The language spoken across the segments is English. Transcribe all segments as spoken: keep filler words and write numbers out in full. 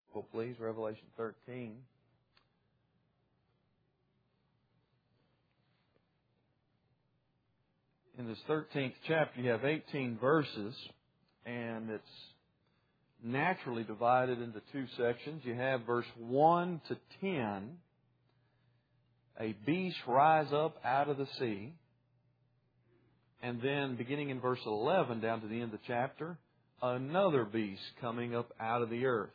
Well, please, Revelation thirteen. In this thirteenth chapter, you have eighteen verses, and it's naturally divided into two sections. You have verse one to ten. A beast rise up out of the sea. And then, beginning in verse eleven down to the end of the chapter, another beast coming up out of the earth.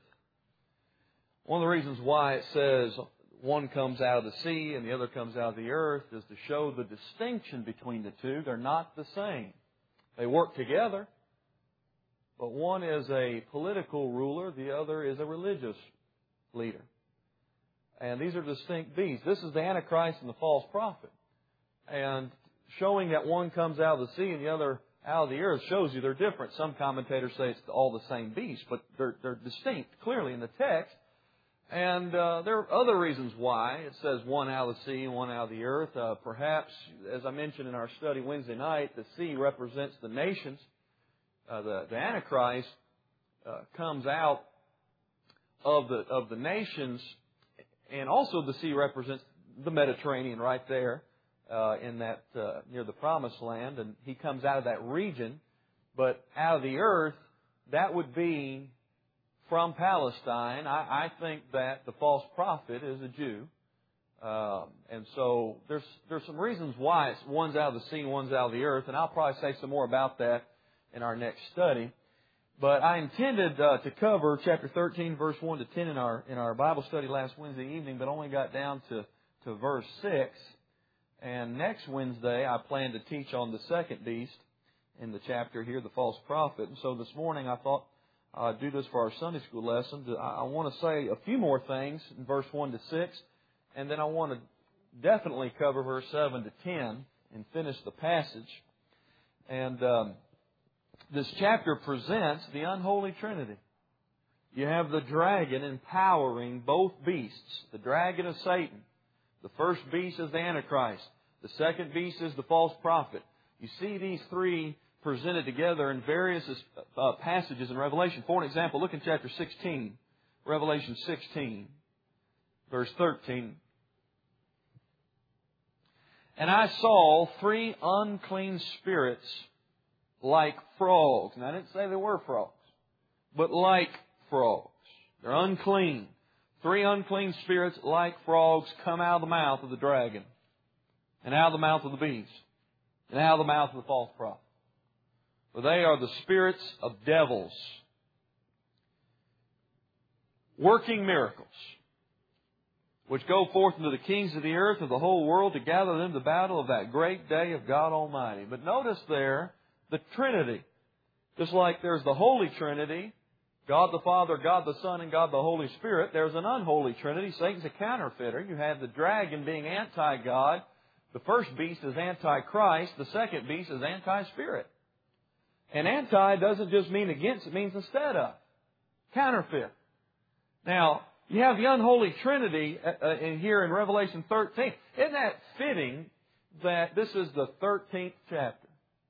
One of the reasons why it says one comes out of the sea and the other comes out of the earth is to show the distinction between the two. They're not the same. They work together, but one is a political ruler, the other is a religious leader. And these are distinct beasts. This is the Antichrist and the false prophet. And showing that one comes out of the sea and the other out of the earth shows you they're different. Some commentators say it's all the same beast, but they're, they're distinct clearly in the text. And uh, there are other reasons why it says one out of the sea and one out of the earth. Uh, perhaps, as I mentioned in our study Wednesday night, the sea represents the nations. Uh, the, the Antichrist uh, comes out of the of the nations, and also the sea represents the Mediterranean right there uh, in that uh, near the Promised Land, and he comes out of that region. But out of the earth, that would be from Palestine. I, I think that the false prophet is a Jew. Um, and so there's there's some reasons why it's one's out of the sea and one's out of the earth. And I'll probably say some more about that in our next study. But I intended uh, to cover chapter thirteen, verse one to ten in our in our Bible study last Wednesday evening, but only got down to, to verse six. And next Wednesday, I plan to teach on the second beast in the chapter here, the false prophet. And so this morning, I thought Uh, do this for our Sunday school lesson. I, I want to say a few more things in verse one to six, and then I want to definitely cover verse seven to ten and finish the passage. And um, this chapter presents the unholy Trinity. You have the dragon empowering both beasts. The dragon is Satan. The first beast is the Antichrist. The second beast is the false prophet. You see these three presented together in various uh, passages in Revelation. For an example, look in chapter sixteen, Revelation sixteen, verse thirteen. And I saw three unclean spirits like frogs. And I didn't say they were frogs, but like frogs. They're unclean. Three unclean spirits like frogs come out of the mouth of the dragon, and out of the mouth of the beast, and out of the mouth of the false prophet. For they are the spirits of devils, working miracles, which go forth into the kings of the earth of the whole world to gather them to battle of that great day of God Almighty. But notice there the Trinity. Just like there's the Holy Trinity, God the Father, God the Son, and God the Holy Spirit, there's an unholy Trinity. Satan's a counterfeiter. You have the dragon being anti-God. The first beast is anti-Christ. The second beast is anti-Spirit. And anti doesn't just mean against, it means instead of. Counterfeit. Now, you have the unholy Trinity uh, in here in Revelation thirteen. Isn't that fitting that this is the thirteenth chapter?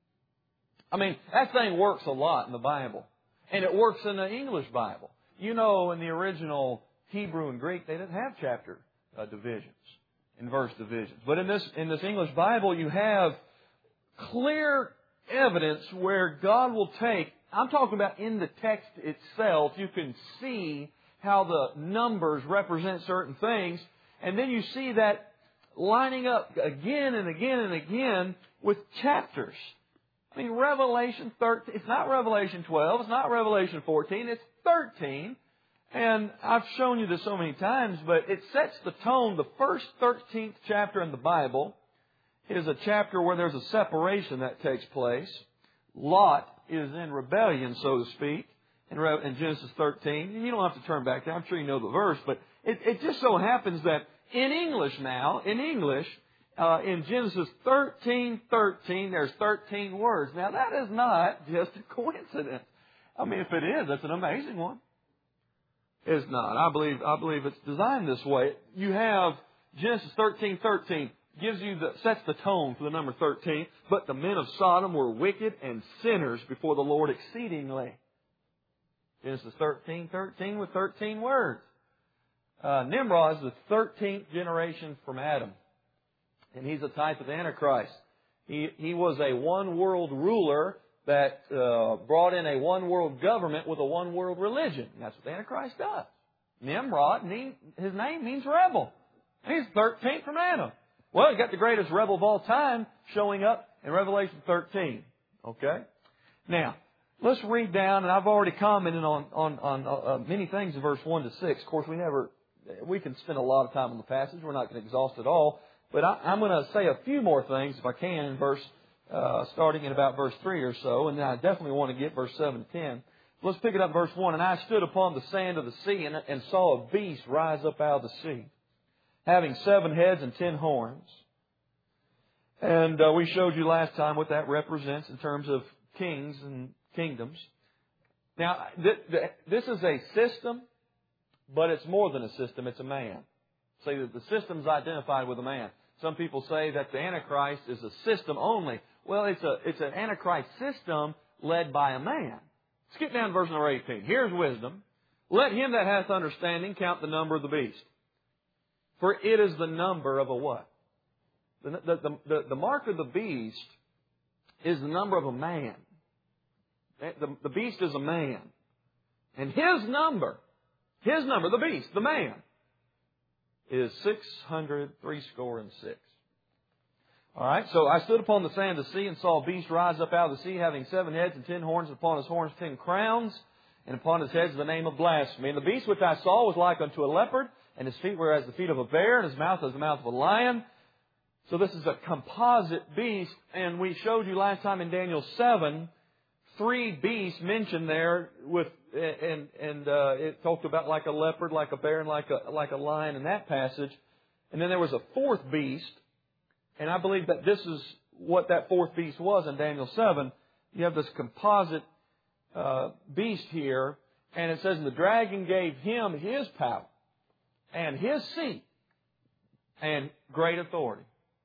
I mean, that thing works a lot in the Bible. And it works in the English Bible. You know, in the original Hebrew and Greek, they didn't have chapter uh, divisions and verse divisions. But in this, in this English Bible, you have clear evidence where God will take, I'm talking about in the text itself, you can see how the numbers represent certain things, and then you see that lining up again and again and again with chapters. I mean, Revelation thirteen, it's not Revelation twelve, it's not Revelation fourteen, it's thirteen, and I've shown you this so many times, but it sets the tone. The first thirteenth chapter in the Bible is a chapter where there's a separation that takes place. Lot is in rebellion, so to speak, in, Re- in Genesis thirteen. You don't have to turn back there. I'm sure you know the verse, but it, it just so happens that in English now, in English, uh, in Genesis thirteen thirteen, there's thirteen words. Now, that is not just a coincidence. I mean, if it is, that's an amazing one. It's not. I believe, I believe it's designed this way. You have Genesis thirteen thirteen. Gives you the, sets the tone for the number thirteen. But the men of Sodom were wicked and sinners before the Lord exceedingly. Genesis thirteen, thirteen with thirteen words. Uh, Nimrod is the thirteenth generation from Adam. And he's a type of the Antichrist. He, he was a one-world ruler that uh, brought in a one-world government with a one-world religion. And that's what the Antichrist does. Nimrod, his name means rebel. He's thirteenth from Adam. Well, you got the greatest rebel of all time showing up in Revelation thirteen. Okay? Now, let's read down, and I've already commented on, on, on uh, many things in verse one to six. Of course, we never, we can spend a lot of time on the passage. We're not going to exhaust it all. But I, I'm going to say a few more things, if I can, in verse, uh, starting in about verse three or so. And then I definitely want to get verse seven to ten. Let's pick it up verse one. And I stood upon the sand of the sea and, and saw a beast rise up out of the sea, having seven heads and ten horns. And uh, we showed you last time what that represents in terms of kings and kingdoms. Now, th- th- this is a system, but it's more than a system. It's a man. Say that the system's identified with a man. Some people say that the Antichrist is a system only. Well, it's a it's an Antichrist system led by a man. Skip down to verse number eighteen. Here's wisdom. Let him that hath understanding count the number of the beast. For it is the number of a what? The, the, the, the mark of the beast is the number of a man. The, the beast is a man. And his number, his number, the beast, the man, is six hundred three score and six. All right, so I stood upon the sand of the sea and saw a beast rise up out of the sea, having seven heads and ten horns, and upon his horns ten crowns, and upon his heads the name of blasphemy. And the beast which I saw was like unto a leopard, and his feet were as the feet of a bear, and his mouth as the mouth of a lion. So this is a composite beast, and we showed you last time in Daniel seven, three beasts mentioned there, with and and uh, it talked about like a leopard, like a bear, and like a like a lion in that passage. And then there was a fourth beast, and I believe that this is what that fourth beast was in Daniel seven. You have this composite uh, beast here, and it says, and the dragon gave him his power and his seat and great authority.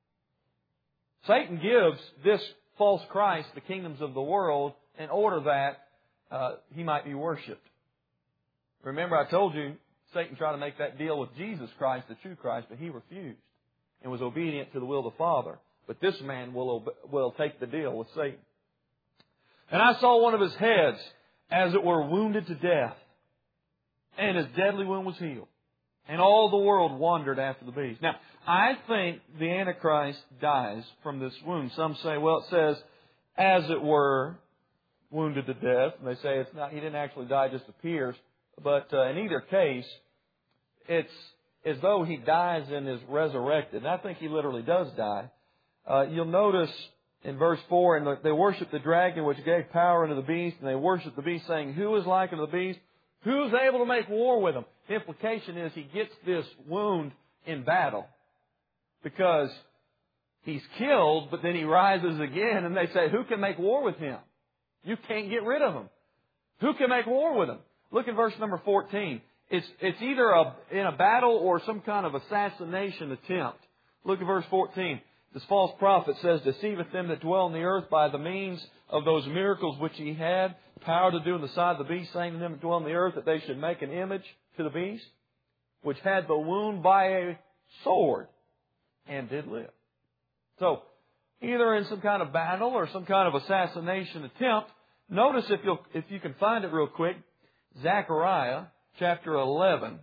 Satan gives this false Christ the kingdoms of the world in order that uh, he might be worshipped. Remember, I told you Satan tried to make that deal with Jesus Christ, the true Christ, but he refused and was obedient to the will of the Father. But this man will obe- will take the deal with Satan. And I saw one of his heads, as it were, wounded to death, and his deadly wound was healed. And all the world wandered after the beast. Now, I think the Antichrist dies from this wound. Some say, well, it says, as it were, wounded to death. And they say it's not, he didn't actually die, just appears. But uh, in either case, it's as though he dies and is resurrected. And I think he literally does die. Uh, you'll notice in verse four, and they worship the dragon which gave power unto the beast, and they worship the beast, saying, who is like unto the beast? Who's able to make war with him? The implication is he gets this wound in battle because he's killed, but then he rises again, and they say, who can make war with him? You can't get rid of him. Who can make war with him? Look at verse number fourteen. It's, it's either a, in a battle or some kind of assassination attempt. Look at verse fourteen. This false prophet says, deceiveth them that dwell on the earth by the means of those miracles which he had, power to do in the sight of the beast, saying to them that dwell on the earth that they should make an image to the beast, which had the wound by a sword, and did live. So, either in some kind of battle or some kind of assassination attempt, notice if you if you can find it real quick, Zechariah chapter eleven.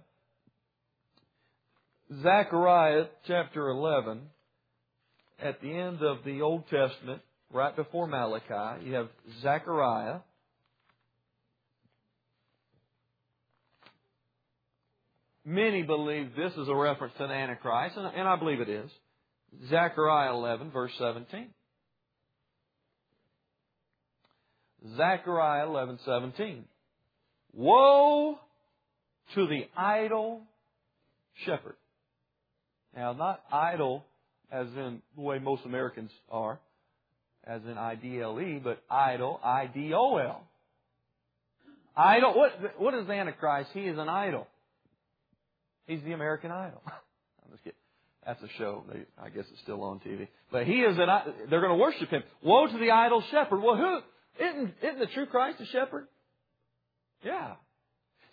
Zechariah chapter eleven. At the end of the Old Testament, right before Malachi, you have Zechariah. Many believe this is a reference to the Antichrist, and, and I believe it is. Zechariah eleven, verse seventeen. Zechariah eleven, seventeen. Woe to the idle shepherd. Now, not idle as in the way most Americans are, as in I D L E, but idol, I D O L. Idol, what, what is the Antichrist? He is an idol. He's the American Idol. I'm just kidding. That's a show. They, I guess it's still on T V. But he is an, they're going to worship him. Woe to the idle shepherd. Well, who, isn't, isn't the true Christ a shepherd? Yeah.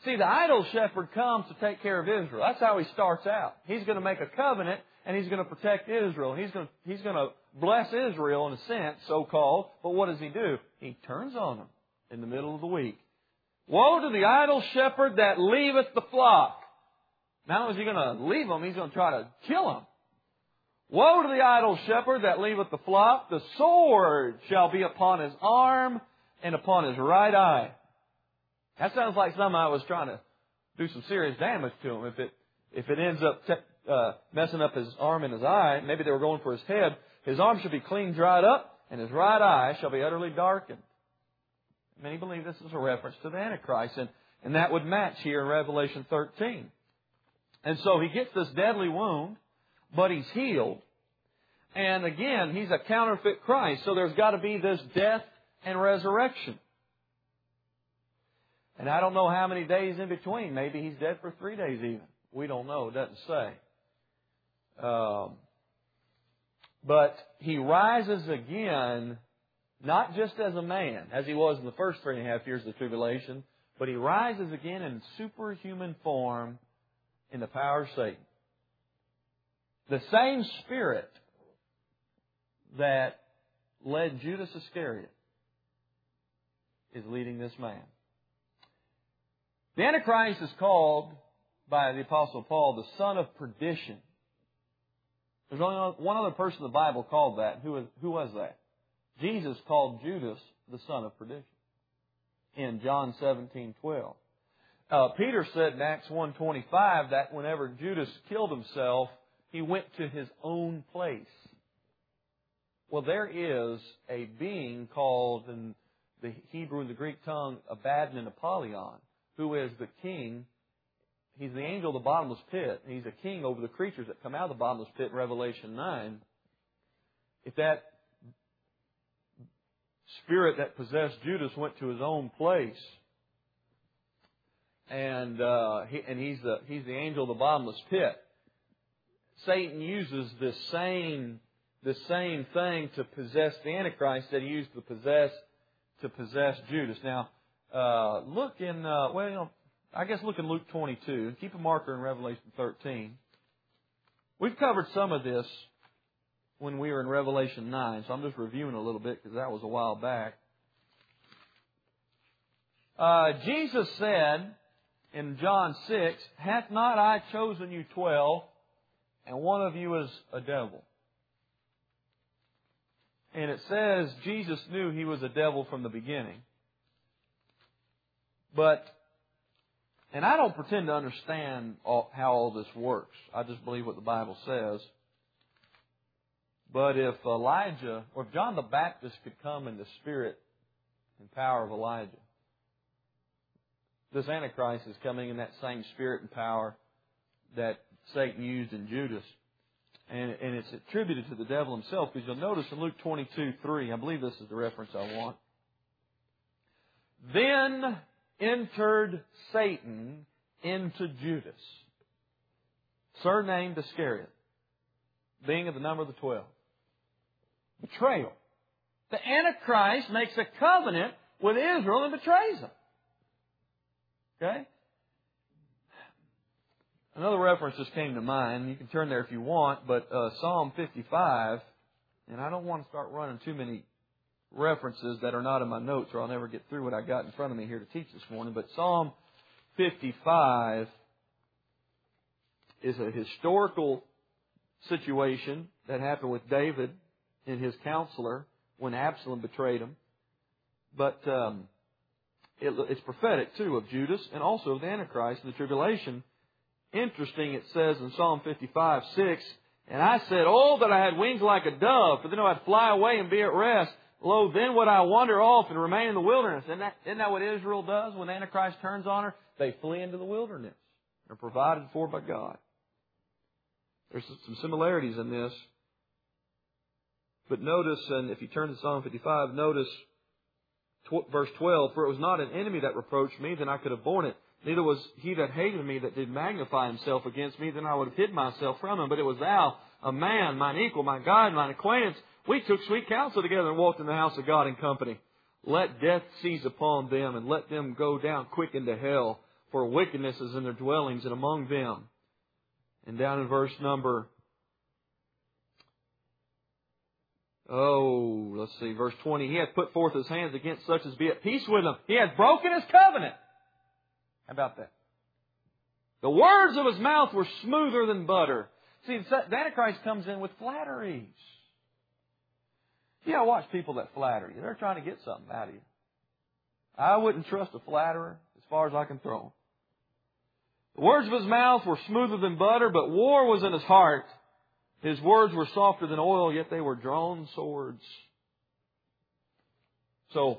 See, the idol shepherd comes to take care of Israel. That's how he starts out. He's going to make a covenant, and he's going to protect Israel. He's going to, he's going to bless Israel in a sense, so-called. But what does he do? He turns on them in the middle of the week. Woe to the idol shepherd that leaveth the flock. Not only is he going to leave them, he's going to try to kill them. Woe to the idle shepherd that leaveth the flock. The sword shall be upon his arm and upon his right eye. That sounds like somebody was trying to do some serious damage to him. If it if it ends up te- uh, messing up his arm and his eye, maybe they were going for his head, his arm shall be clean dried up, and his right eye shall be utterly darkened. Many believe this is a reference to the Antichrist, and, and that would match here in Revelation thirteen. And so he gets this deadly wound, but he's healed. And again, he's a counterfeit Christ. So there's got to be this death and resurrection. And I don't know how many days in between. Maybe he's dead for three days even. We don't know. It doesn't say. Um, but he rises again, not just as a man, as he was in the first three and a half years of the tribulation, but he rises again in superhuman form in the power of Satan. The same Spirit that led Judas Iscariot is leading this man. The Antichrist is called by the Apostle Paul the son of perdition. There's only one other person in the Bible called that. Who was, who was that? Jesus called Judas the son of perdition in John seventeen twelve. Uh, Peter said in Acts one twenty-five that whenever Judas killed himself, he went to his own place. Well, there is a being called in the Hebrew and the Greek tongue Abaddon and Apollyon, who is the king. He's the angel of the bottomless pit. He's a king over the creatures that come out of the bottomless pit in Revelation nine. If that spirit that possessed Judas went to his own place, and uh, he, and he's the he's the angel of the bottomless pit, Satan uses this same the same thing to possess the Antichrist that he used to possess to possess Judas. Now, uh, look in uh, well, you know, I guess look in Luke twenty-two. Keep a marker in Revelation thirteen. We've covered some of this when we were in Revelation nine, so I'm just reviewing a little bit because that was a while back. Uh, Jesus said in John six, "Hath not I chosen you twelve, and one of you is a devil?" And it says Jesus knew he was a devil from the beginning. But, and I don't pretend to understand all, how all this works. I just believe what the Bible says. But if Elijah, or if John the Baptist could come in the spirit and power of Elijah, this Antichrist is coming in that same spirit and power that Satan used in Judas. And, and it's attributed to the devil himself, because you'll notice in Luke twenty-two three, I believe this is the reference I want. Then entered Satan into Judas, surnamed Iscariot, being of the number of the twelve. Betrayal. The Antichrist makes a covenant with Israel and betrays them. Okay? Another reference just came to mind. You can turn there if you want, but uh, Psalm fifty-five, and I don't want to start running too many references that are not in my notes, or I'll never get through what I got in front of me here to teach this morning. But Psalm fifty-five is a historical situation that happened with David and his counselor when Absalom betrayed him. But um, it, it's prophetic, too, of Judas and also of the Antichrist and the tribulation. Interesting, it says in Psalm fifty-five six, "And I said, oh, that I had wings like a dove, for then I'd fly away and be at rest. Lo, then would I wander off and remain in the wilderness." Isn't that, isn't that what Israel does when the Antichrist turns on her? They flee into the wilderness. They're provided for by God. There's some similarities in this. But notice, and if you turn to Psalm fifty-five, notice tw- verse twelve, "For it was not an enemy that reproached me, then I could have borne it. Neither was he that hated me that did magnify himself against me, then I would have hid myself from him. But it was thou, a man, mine equal, my guide, mine acquaintance. We took sweet counsel together and walked in the house of God in company. Let death seize upon them, and let them go down quick into hell. for wickedness is in their dwellings and among them. And down in verse number, oh, let's see, verse twenty, he hath put forth his hands against such as be at peace with them. He hath broken his covenant. How about that? The words of his mouth were smoother than butter. See, the Antichrist comes in with flatteries. Yeah, watch people that flatter you. They're trying to get something out of you. I wouldn't trust a flatterer as far as I can throw him. The words of his mouth were smoother than butter, but war was in his heart. His words were softer than oil, yet they were drawn swords. So,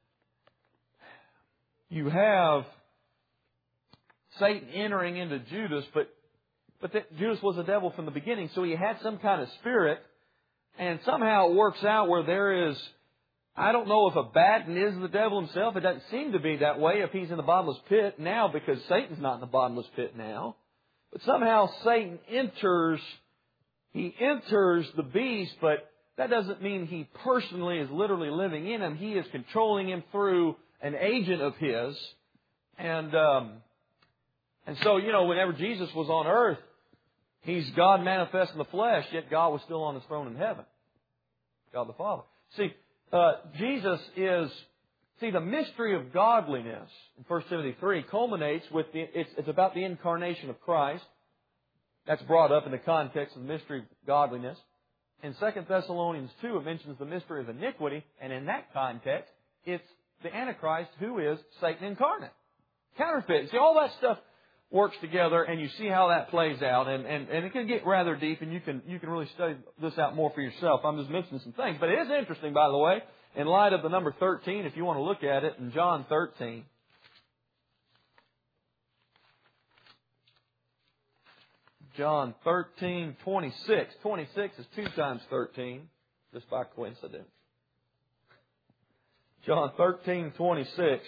you have Satan entering into Judas, but, but that Judas was a devil from the beginning, so he had some kind of spirit, and somehow it works out where there is, I don't know if Abaddon is the devil himself. It doesn't seem to be that way if he's in the bottomless pit now, because Satan's not in the bottomless pit now. But somehow Satan enters, he enters the beast, but that doesn't mean he personally is literally living in him. He is controlling him through an agent of his. And, um, and so, you know, whenever Jesus was on earth, He's God manifest in the flesh, yet God was still on His throne in heaven. God the Father. See, uh, Jesus is, see, the mystery of godliness in First Timothy three culminates with, the, it's, it's about the incarnation of Christ. That's brought up in the context of the mystery of godliness. In Second Thessalonians two, it mentions the mystery of iniquity, and in that context, it's the Antichrist who is Satan incarnate. Counterfeit. See, all that stuff works together, and you see how that plays out, and, and, and it can get rather deep, and you can you can really study this out more for yourself. I'm just mentioning some things. But it is interesting, by the way, in light of the number thirteen, if you want to look at it, in John thirteen. John thirteen, twenty-six. twenty-six is two times thirteen, just by coincidence. John thirteen, twenty-six.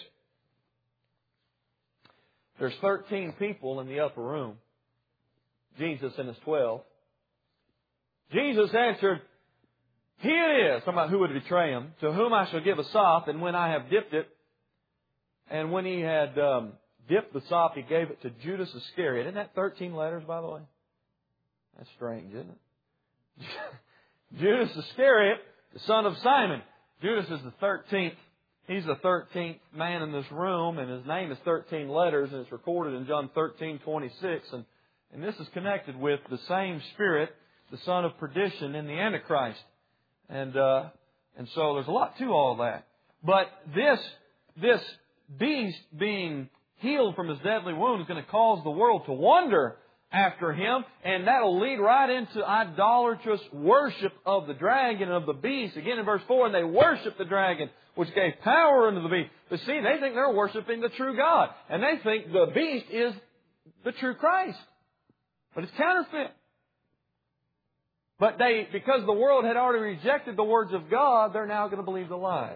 There's thirteen people in the upper room. Jesus and His twelve. Jesus answered, He it is, talking about who would betray Him, to whom I shall give a sop, and when I have dipped it, and when He had um, dipped the sop, He gave it to Judas Iscariot. Isn't that thirteen letters, by the way? That's strange, isn't it? Judas Iscariot, the son of Simon. Judas is the thirteenth. He's the thirteenth man in this room, and his name is thirteen letters, and it's recorded in John thirteen, twenty-six. And, and this is connected with the same spirit, the son of perdition, in the Antichrist. And uh, and so there's a lot to all that. But this, this beast being healed from his deadly wound is going to cause the world to wonder after him, and that'll lead right into idolatrous worship of the dragon and of the beast. Again in verse four, and they worship the dragon, which gave power unto the beast. But see, they think they're worshiping the true God, and they think the beast is the true Christ. But it's counterfeit. But they, because the world had already rejected the words of God, they're now going to believe the lies.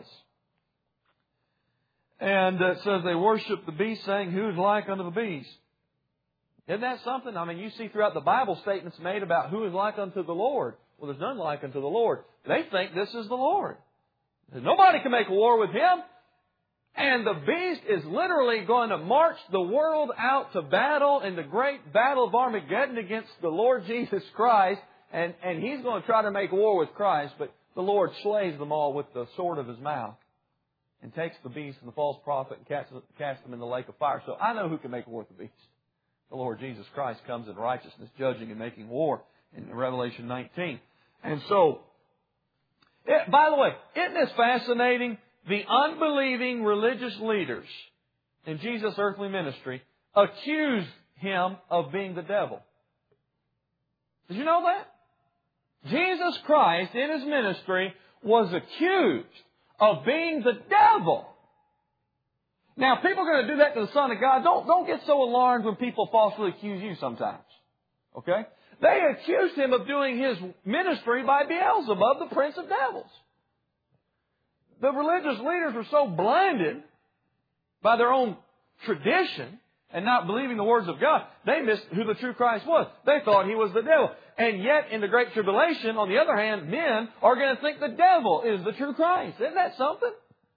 And it says they worship the beast, saying, who is like unto the beast? Isn't that something? I mean, you see throughout the Bible statements made about who is like unto the Lord. Well, there's none like unto the Lord. They think this is the Lord. Nobody can make war with Him. And the beast is literally going to march the world out to battle in the great battle of Armageddon against the Lord Jesus Christ. And, and He's going to try to make war with Christ, but the Lord slays them all with the sword of His mouth and takes the beast and the false prophet and casts, casts them in the lake of fire. So I know who can make war with the beast. The Lord Jesus Christ comes in righteousness, judging and making war in Revelation nineteen. And so, it, by the way, isn't this fascinating? The unbelieving religious leaders in Jesus' earthly ministry accused Him of being the devil. Did you know that? Jesus Christ in His ministry was accused of being the devil. Now, people are going to do that to the Son of God. Don't, don't get so alarmed when people falsely accuse you sometimes. Okay? They accused Him of doing His ministry by Beelzebub, the prince of devils. The religious leaders were so blinded by their own tradition and not believing the words of God, they missed who the true Christ was. They thought He was the devil. And yet, in the Great Tribulation, on the other hand, men are going to think the devil is the true Christ. Isn't that something?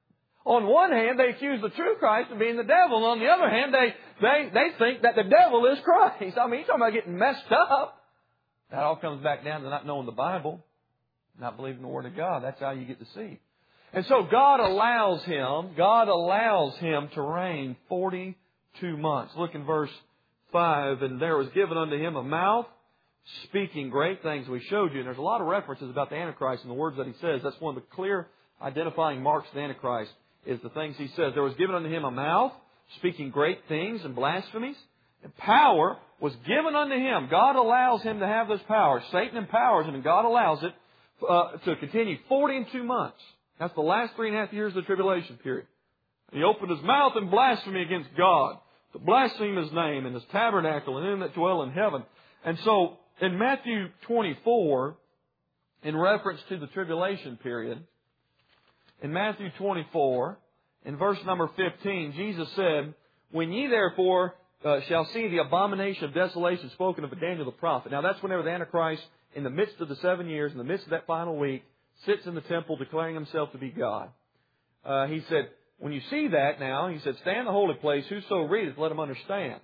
on one hand, they accuse the true Christ of being the devil. And on the other hand, they, they, they think that the devil is Christ. I mean, you're talking about getting messed up. That all comes back down to not knowing the Bible, not believing the Word of God. That's how you get deceived. And so God allows him, God allows him to reign forty-two months. Look in verse five. And there was given unto him a mouth, speaking great things. We showed you. And there's a lot of references about the Antichrist and the words that he says. That's one of the clear identifying marks of the Antichrist, is the things he says. There was given unto him a mouth, speaking great things and blasphemies. And power was given unto him. God allows him to have this power. Satan empowers him, and God allows it uh, to continue forty and two months. That's the last three and a half years of the tribulation period. He opened his mouth in blasphemy against God, to blaspheme His name and His tabernacle and them that dwell in heaven. And so, in Matthew twenty-four, in reference to the tribulation period, in Matthew twenty-four, in verse number fifteen, Jesus said, When ye therefore uh, shall see the abomination of desolation spoken of by Daniel the prophet. Now that's whenever the Antichrist, in the midst of the seven years, in the midst of that final week, sits in the temple declaring himself to be God. Uh, he said, when you see that now, he said, stand in the holy place, whoso readeth, let him understand.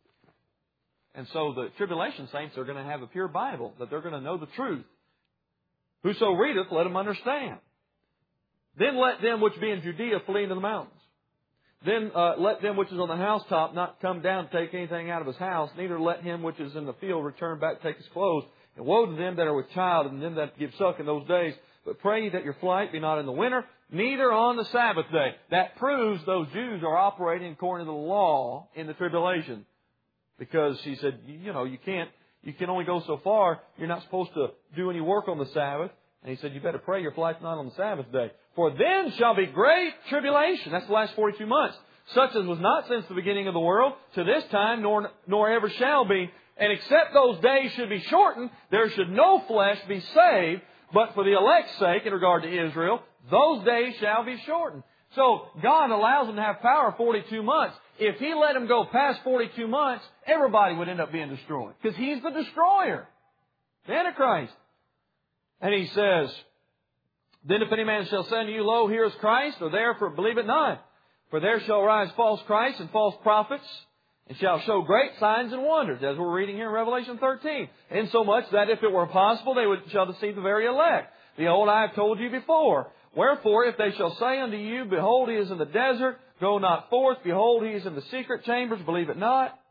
And so the tribulation saints are going to have a pure Bible, that they're going to know the truth. Whoso readeth, let him understand. Then let them which be in Judea flee into the mountains. Then uh, let them which is on the housetop not come down to take anything out of his house, neither let him which is in the field return back to take his clothes. And woe to them that are with child, and them that give suck in those days. But pray ye that your flight be not in the winter, neither on the Sabbath day. That proves those Jews are operating according to the law in the tribulation. Because he said, you know, you can't, you can only go so far. You're not supposed to do any work on the Sabbath. And he said, you better pray your flight's not on the Sabbath day. For then shall be great tribulation. That's the last forty-two months. Such as was not since the beginning of the world to this time, nor, nor ever shall be. And except those days should be shortened, there should no flesh be saved. But for the elect's sake, in regard to Israel, those days shall be shortened. So God allows them to have power forty-two months. If He let them go past forty-two months, everybody would end up being destroyed. Because He's the destroyer. The Antichrist. And He says, Then if any man shall say unto you, Lo, here is Christ, or therefore believe it not. For there shall rise false Christs and false prophets, and shall show great signs and wonders, as we're reading here in Revelation thirteen. Insomuch that if it were possible, they would shall deceive the very elect. Behold, I have told you before. Wherefore, if they shall say unto you, Behold, He is in the desert, go not forth. Behold, He is in the secret chambers, believe it not.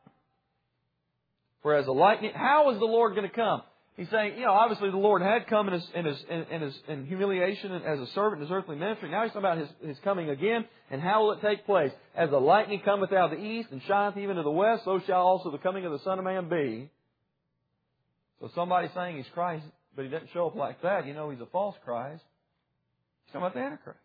For as a lightning, how is the Lord going to come? He's saying, you know, obviously the Lord had come in His, in His, in, in His in humiliation as a servant in His earthly ministry. Now He's talking about His, His coming again. And how will it take place? As the lightning cometh out of the east and shineth even to the west, so shall also the coming of the Son of Man be. So somebody saying He's Christ, but He doesn't show up like that, you know He's a false Christ. He's talking about the Antichrist.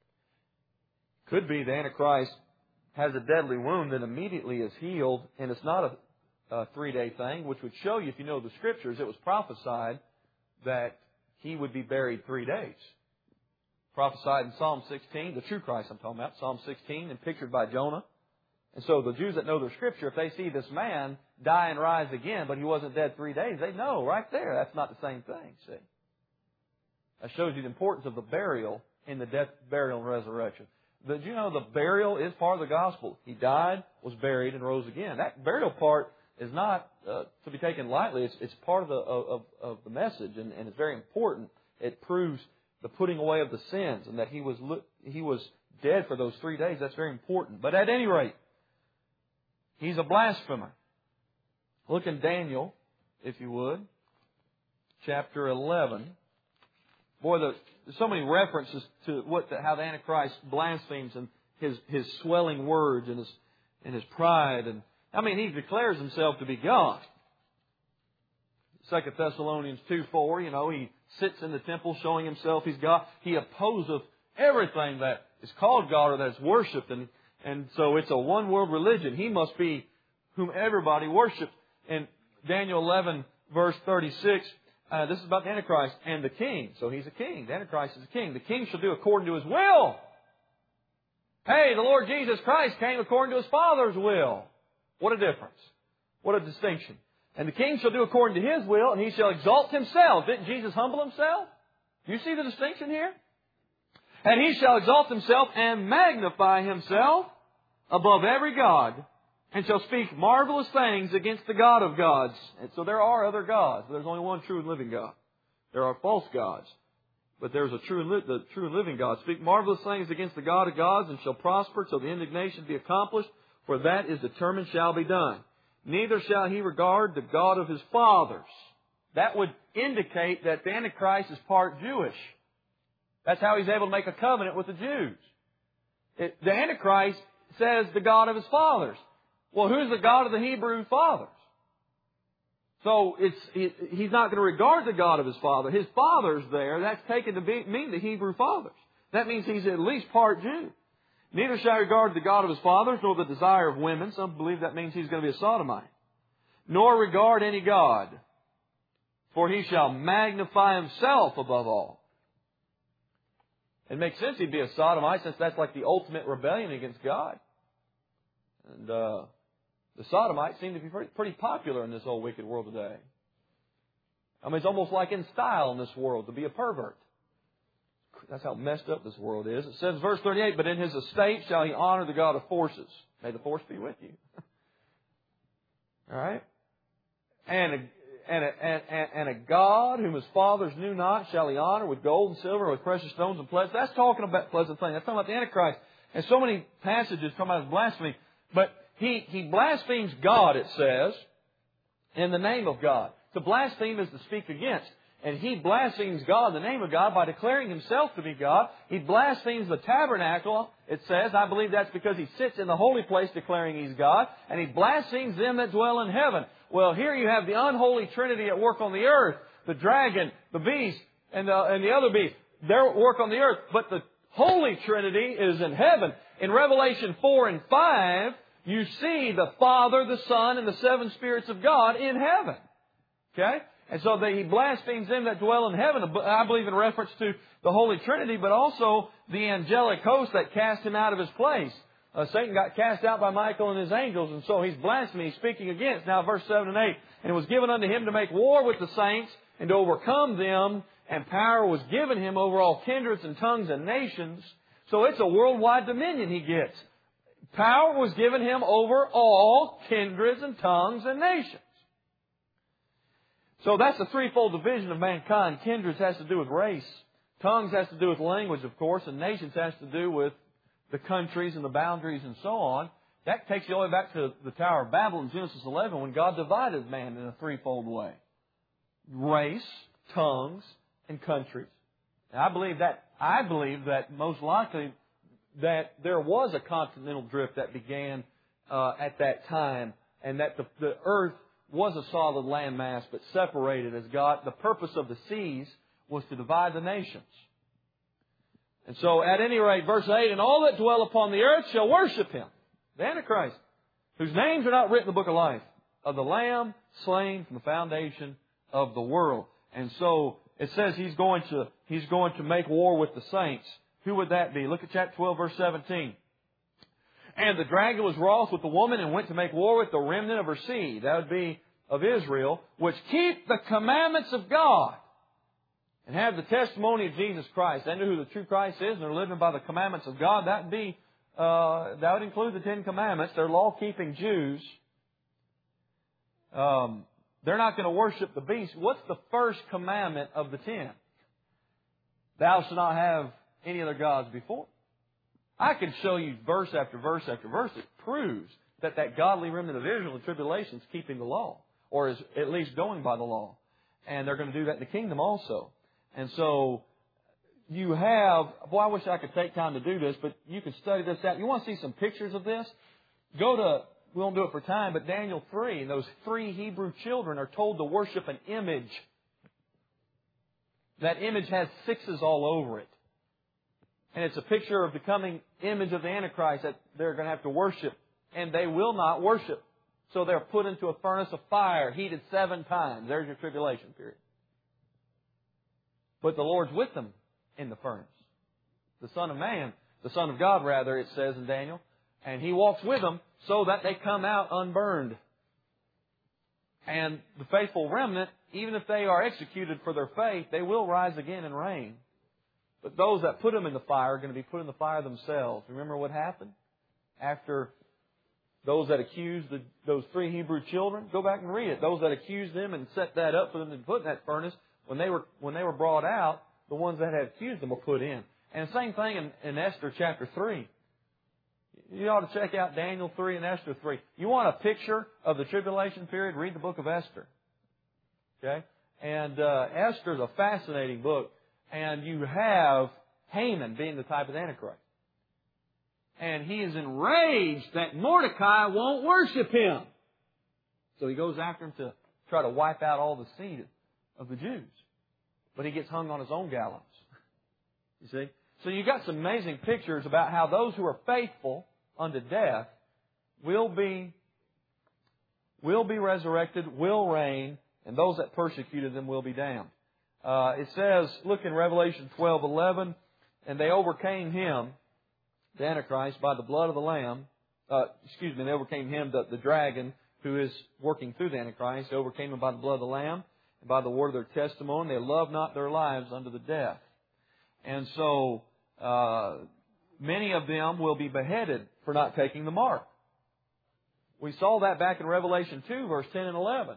Could be the Antichrist has a deadly wound that immediately is healed, and it's not a A three-day thing, which would show you, if you know the Scriptures, it was prophesied that He would be buried three days. Prophesied in Psalm sixteen, the true Christ I'm talking about, Psalm sixteen, and pictured by Jonah. And so the Jews that know their Scripture, if they see this man die and rise again, but he wasn't dead three days, they know right there that's not the same thing, see. That shows you the importance of the burial in the death, burial, and resurrection. Did you know the burial is part of the gospel? He died, was buried, and rose again. That burial part is not uh, to be taken lightly. It's, it's part of the, of, of the message, and, and it's very important. It proves the putting away of the sins, and that he was he was dead for those three days. That's very important. But at any rate, he's a blasphemer. Look in Daniel, if you would, chapter eleven. Boy, the, there's so many references to what the, how the Antichrist blasphemes, and his his swelling words and his and his pride. And I mean, he declares himself to be God. Second Thessalonians two four, you know, he sits in the temple showing himself he's God. He opposeth everything that is called God or that is worshipped. And, and so it's a one world religion. He must be whom everybody worships. And Daniel eleven verse thirty-six, uh, this is about the Antichrist and the king. So he's a king. The Antichrist is a king. The king shall do according to his will. Hey, the Lord Jesus Christ came according to His Father's will. What a difference. What a distinction. And the king shall do according to his will, and he shall exalt himself. Didn't Jesus humble himself? Do you see the distinction here? And he shall exalt himself and magnify himself above every god, and shall speak marvelous things against the God of gods. And so there are other gods. There's only one true and living God. There are false gods, but there's a true and, li- the true and living God. Speak marvelous things against the God of gods, and shall prosper till the indignation be accomplished, for that is determined shall be done. Neither shall he regard the God of his fathers. That would indicate that the Antichrist is part Jewish. That's how he's able to make a covenant with the Jews. It, the Antichrist says the God of his fathers. Well, who's the God of the Hebrew fathers? So it's it, he's not going to regard the God of his father. His father's there. That's taken to be, mean the Hebrew fathers. That means he's at least part Jew. Neither shall he regard the God of his fathers, nor the desire of women. Some believe that means he's going to be a sodomite. Nor regard any God, for he shall magnify himself above all. It makes sense he'd be a sodomite, since that's like the ultimate rebellion against God. And uh, the sodomites seem to be pretty, pretty popular in this old wicked world today. I mean, it's almost like in style in this world to be a pervert. That's how messed up this world is. It says, verse thirty-eight, but in his estate shall he honor the God of forces. May the force be with you. All right? And a, and, a, and, and, and a God whom his fathers knew not shall he honor with gold and silver, with precious stones and pleasant. That's talking about pleasant things. That's talking about the Antichrist. And so many passages come out as blasphemy. But he, he blasphemes God, it says, in the name of God. To blaspheme is to speak against. And he blasphemes God in the name of God by declaring himself to be God. He blasphemes the tabernacle, it says. I believe that's because he sits in the holy place declaring he's God. And he blasphemes them that dwell in heaven. Well, here you have the unholy trinity at work on the earth. The dragon, the beast, and the, and the other beast. They're at work on the earth. But the holy trinity is in heaven. In Revelation four and five, you see the Father, the Son, and the seven spirits of God in heaven. Okay? And so he blasphemes them that dwell in heaven, I believe in reference to the Holy Trinity, but also the angelic host that cast him out of his place. Uh, Satan got cast out by Michael and his angels, and so he's blaspheming, he's speaking against. Now verse seven and eight, and it was given unto him to make war with the saints and to overcome them, and power was given him over all kindreds and tongues and nations. So it's a worldwide dominion he gets. Power was given him over all kindreds and tongues and nations. So that's the threefold division of mankind. Kindreds has to do with race. Tongues has to do with language, of course. And nations has to do with the countries and the boundaries and so on. That takes you all the way back to the Tower of Babel in Genesis eleven when God divided man in a threefold way. Race, tongues, and countries. And I believe that, I believe that most likely that there was a continental drift that began uh, at that time, and that the, the earth was a solid landmass, but separated as God. The purpose of the seas was to divide the nations. And so, at any rate, verse eight, and all that dwell upon the earth shall worship him, the Antichrist, whose names are not written in the book of life, of the Lamb slain from the foundation of the world. And so, it says he's going to, he's going to make war with the saints. Who would that be? Look at chapter twelve, verse seventeen. And the dragon was wroth with the woman and went to make war with the remnant of her seed. That would be of Israel, which keep the commandments of God and have the testimony of Jesus Christ. They know who the true Christ is, and they're living by the commandments of God. That would be, uh, that would include the Ten Commandments. They're law-keeping Jews. Um, they're not going to worship the beast. What's the first commandment of the ten? Thou shalt not have any other gods before. I can show you verse after verse after verse that proves that that godly remnant of Israel in tribulation is keeping the law, or is at least going by the law. And they're going to do that in the kingdom also. And so you have, boy, I wish I could take time to do this, but you can study this out. You want to see some pictures of this? Go to, we won't do it for time, but Daniel three, and those three Hebrew children are told to worship an image. That image has sixes all over it. And it's a picture of the coming image of the Antichrist that they're going to have to worship. And they will not worship. So they're put into a furnace of fire, heated seven times. There's your tribulation period. But the Lord's with them in the furnace. The Son of Man, the Son of God rather, it says in Daniel. And He walks with them so that they come out unburned. And the faithful remnant, even if they are executed for their faith, they will rise again and reign. But those that put them in the fire are going to be put in the fire themselves. Remember what happened? After those that accused the, those three Hebrew children, go back and read it. Those that accused them and set that up for them to put in that furnace, when they were when they were brought out, the ones that had accused them were put in. And the same thing in, in Esther chapter three. You ought to check out Daniel three and Esther three. You want a picture of the tribulation period? Read the book of Esther. Okay? And uh, Esther is a fascinating book. And you have Haman being the type of Antichrist. And he is enraged that Mordecai won't worship him. So he goes after him to try to wipe out all the seed of the Jews. But he gets hung on his own gallows. You see? So you've got some amazing pictures about how those who are faithful unto death will be, will be resurrected, will reign, and those that persecuted them will be damned. Uh, it says, look in Revelation twelve eleven, and they overcame him, the Antichrist, by the blood of the Lamb. Uh, excuse me, they overcame him, the, the dragon, who is working through the Antichrist. They overcame him by the blood of the Lamb and by the word of their testimony. They loved not their lives unto the death. And so, uh, many of them will be beheaded for not taking the mark. We saw that back in Revelation two, verse ten and eleven.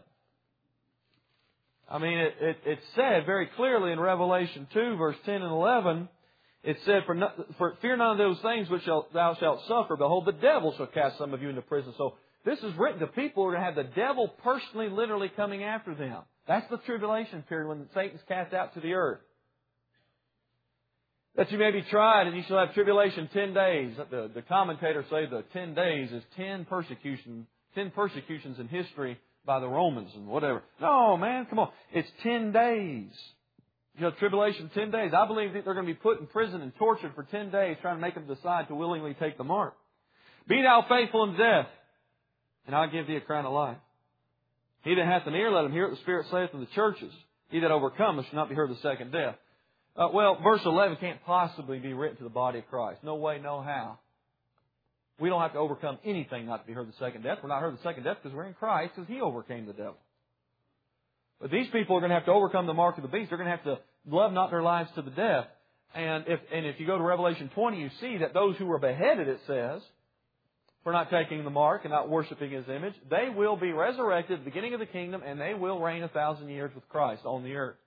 I mean, it, it, it said very clearly in Revelation two, verse ten and eleven, it said, for, no, for fear none of those things which shall, thou shalt suffer. Behold, the devil shall cast some of you into prison. So this is written to people who are going to have the devil personally, literally coming after them. That's the tribulation period when Satan's cast out to the earth. That you may be tried, and you shall have tribulation ten days. The, the commentators say the ten days is ten persecutions, ten persecutions in history by the Romans and whatever. No, man, come on. It's ten days. You know, tribulation, ten days. I believe that they're going to be put in prison and tortured for ten days trying to make them decide to willingly take the mark. Be thou faithful in death, and I'll give thee a crown of life. He that hath an ear, let him hear what the Spirit saith in the churches. He that overcometh shall not be heard of the second death. Uh, well, verse eleven can't possibly be written to the body of Christ. No way, no how. We don't have to overcome anything not to be heard of the second death. We're not heard of the second death because we're in Christ, because He overcame the devil. But these people are going to have to overcome the mark of the beast. They're going to have to love not their lives to the death. And if, and if you go to Revelation twenty, you see that those who were beheaded, it says, for not taking the mark and not worshiping His image, they will be resurrected at the beginning of the kingdom, and they will reign a thousand years with Christ on the earth.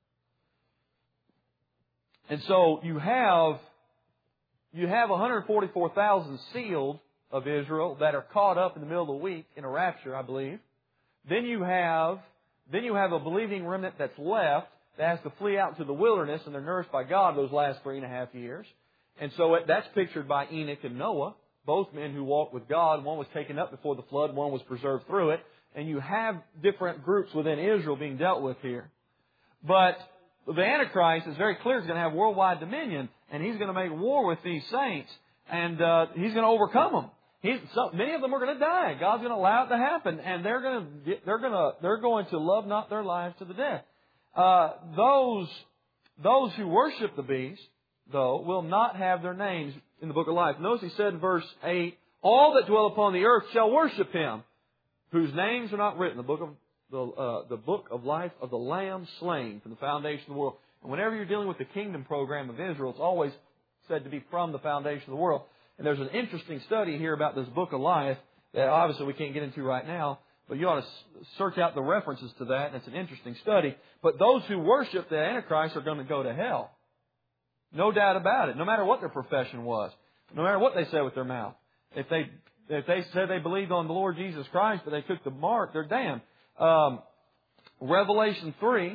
And so you have, you have one hundred forty-four thousand sealed of Israel that are caught up in the middle of the week in a rapture, I believe. Then you have, then you have a believing remnant that's left that has to flee out into the wilderness, and they're nourished by God those last three and a half years. And so it, that's pictured by Enoch and Noah, both men who walked with God. One was taken up before the flood, one was preserved through it. And you have different groups within Israel being dealt with here. But the Antichrist is very clear. He's going to have worldwide dominion, and he's going to make war with these saints, and uh, he's going to overcome them. He's, so, many of them are going to die. God's going to allow it to happen, and they're going to get, they're going to they're going to love not their lives to the death. Uh, those those who worship the beast, though, will not have their names in the book of life. Notice he said in verse eight, "All that dwell upon the earth shall worship Him, whose names are not written in the book of the uh, the book of life of the Lamb slain from the foundation of the world." And whenever you're dealing with the kingdom program of Israel, it's always said to be from the foundation of the world. And there's an interesting study here about this book of life that obviously we can't get into right now, but you ought to search out the references to that, and it's an interesting study. But those who worship the Antichrist are going to go to hell. No doubt about it, no matter what their profession was, no matter what they said with their mouth. If they if they said they believed on the Lord Jesus Christ, but they took the mark, they're damned. Um, Revelation three,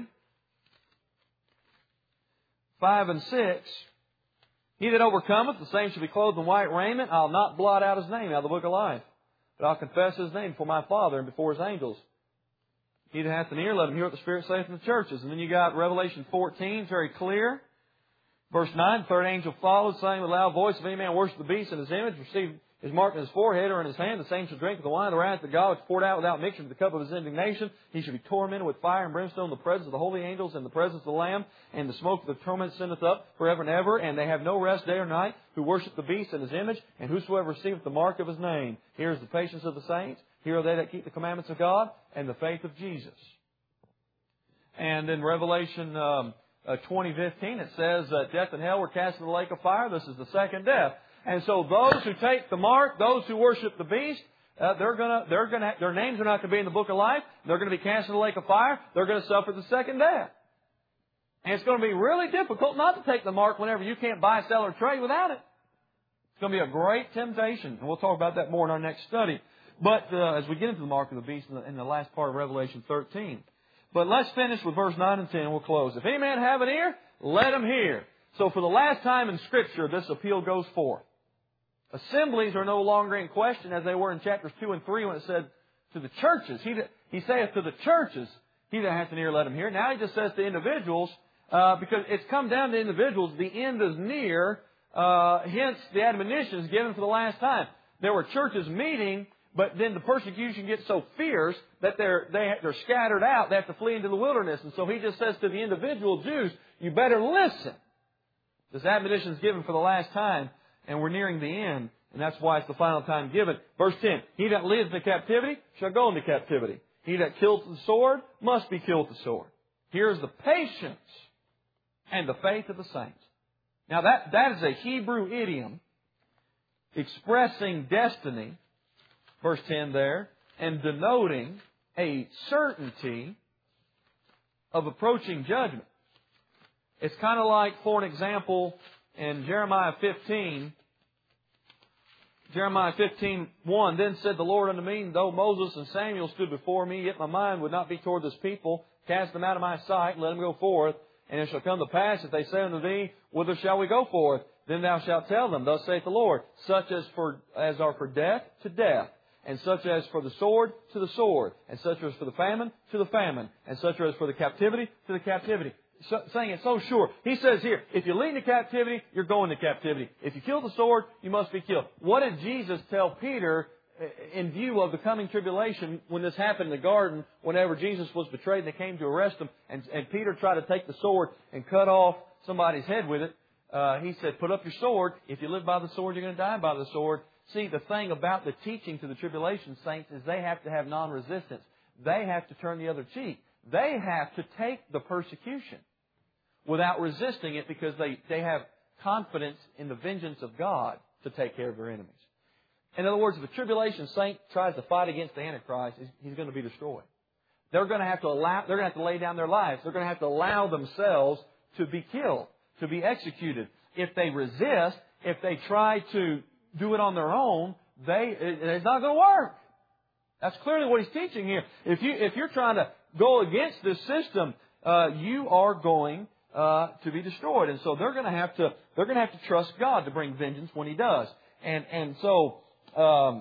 five and six. "He that overcometh, the same shall be clothed in white raiment. I'll not blot out his name out of the book of life, but I'll confess his name before my Father and before His angels. He that hath an ear, let him hear what the Spirit saith in the churches." And then you got Revelation fourteen, it's very clear. Verse nine, "The third angel followed, saying with a loud voice, if any man worship the beast in his image, receive his mark in his forehead or in his hand, the same shall drink of the wine of the wrath of God, which is poured out without mixture of the cup of His indignation. He shall be tormented with fire and brimstone in the presence of the holy angels and the presence of the Lamb, and the smoke of the torment sendeth up forever and ever. And they have no rest day or night, who worship the beast in his image, and whosoever receiveth the mark of his name. Here is the patience of the saints. Here are they that keep the commandments of God, and the faith of Jesus." And in Revelation um, uh, twenty fifteen, it says that death and hell were cast into the lake of fire. This is the second death. And so those who take the mark, those who worship the beast, uh, they're gonna, they're gonna, their names are not going to be in the book of life. They're going to be cast into the lake of fire. They're going to suffer the second death. And it's going to be really difficult not to take the mark whenever you can't buy, sell, or trade without it. It's going to be a great temptation. And we'll talk about that more in our next study. But uh, as we get into the mark of the beast in the, in the last part of Revelation thirteen. But let's finish with verse nine and ten and we'll close. If any man have an ear, let him hear. So for the last time in Scripture, this appeal goes forth. Assemblies are no longer in question as they were in chapters two and three when it said to the churches. He, he saith to the churches, he that hath an ear, let him hear. Now he just says to individuals, uh, because it's come down to individuals. The end is near, uh, hence the admonition is given for the last time. There were churches meeting, but then the persecution gets so fierce that they're, they, they're scattered out. They have to flee into the wilderness. And so he just says to the individual Jews, you better listen. This admonition is given for the last time, and we're nearing the end. And that's why it's the final time given. Verse ten, he that lives in captivity shall go into captivity. He that kills with the sword must be killed with the sword. Here's the patience and the faith of the saints. Now that, that is a Hebrew idiom expressing destiny, verse ten there, and denoting a certainty of approaching judgment. It's kind of like, for an example, in Jeremiah fifteen, Jeremiah fifteen, one, then said the Lord unto me, though Moses and Samuel stood before me, yet my mind would not be toward this people. Cast them out of my sight, and let them go forth. And it shall come to pass, if they say unto thee, whither shall we go forth? Then thou shalt tell them, thus saith the Lord, such as for as are for death, to death. And such as for the sword, to the sword. And such as for the famine, to the famine. And such as for the captivity, to the captivity. So, saying it so sure. He says here, if you lead into captivity, you're going to captivity. If you kill the sword, you must be killed. What did Jesus tell Peter in view of the coming tribulation when this happened in the garden, whenever Jesus was betrayed and they came to arrest him, and, and Peter tried to take the sword and cut off somebody's head with it? Uh, he said, put up your sword. If you live by the sword, you're going to die by the sword. See, the thing about the teaching to the tribulation saints is they have to have non-resistance. They have to turn the other cheek. They have to take the persecution without resisting it because they, they have confidence in the vengeance of God to take care of their enemies. In other words, if a tribulation saint tries to fight against the Antichrist, he's, he's going to be destroyed. They're going to have to allow, they're going to have to lay down their lives. They're going to have to allow themselves to be killed, to be executed. If they resist, if they try to do it on their own, they, it, it's not going to work. That's clearly what he's teaching here. If you, if you're trying to go against this system, uh, you are going uh, to be destroyed. And so they're going to have to, they're going to have to trust God to bring vengeance when He does. And and so um,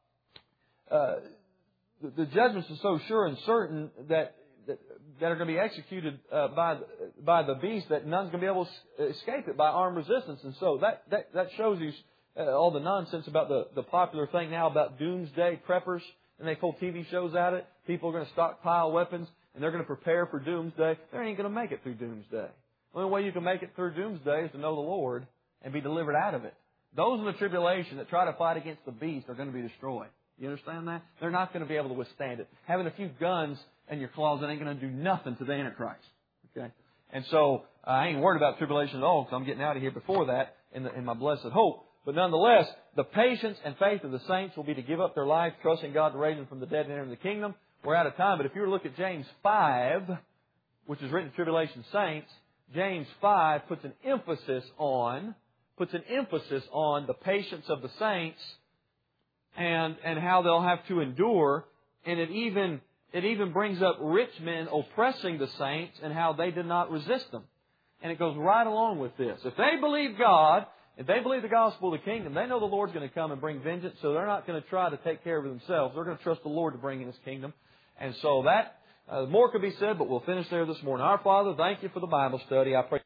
uh, the, the judgments are so sure and certain that that, that are going to be executed uh, by the, by the beast that none's going to be able to escape it by armed resistance. And so that that, that shows you uh, all the nonsense about the, the popular thing now about doomsday preppers. And they pull T V shows at it. People are going to stockpile weapons, and they're going to prepare for doomsday. They ain't going to make it through doomsday. The only way you can make it through doomsday is to know the Lord and be delivered out of it. Those in the tribulation that try to fight against the beast are going to be destroyed. You understand that? They're not going to be able to withstand it. Having a few guns in your closet ain't going to do nothing to the Antichrist. Okay? And so uh, I ain't worried about tribulation at all because I'm getting out of here before that in, the, in my blessed hope. But nonetheless, the patience and faith of the saints will be to give up their life, trusting God to raise them from the dead and enter the kingdom. We're out of time, but if you were to look at James five, which is written to tribulation saints, James five puts an emphasis on, puts an emphasis on the patience of the saints and, and how they'll have to endure. And it even, it even brings up rich men oppressing the saints and how they did not resist them. And it goes right along with this. If they believe God, if they believe the gospel of the kingdom, they know the Lord's going to come and bring vengeance, so they're not going to try to take care of it themselves. They're going to trust the Lord to bring in His kingdom. And so that, uh, more could be said, but we'll finish there this morning. Our Father, thank You for the Bible study. I pray